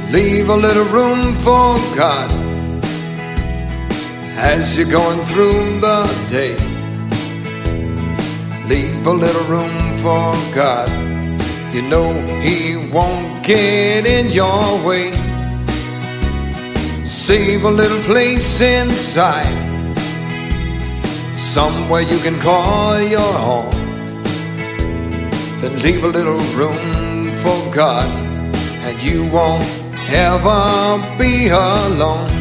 Leave a little room for God as you're going through the day. Leave a little room for God. You know He won't get in your way. Save a little place inside, somewhere you can call your home. Then leave a little room for God, and you won't ever be alone.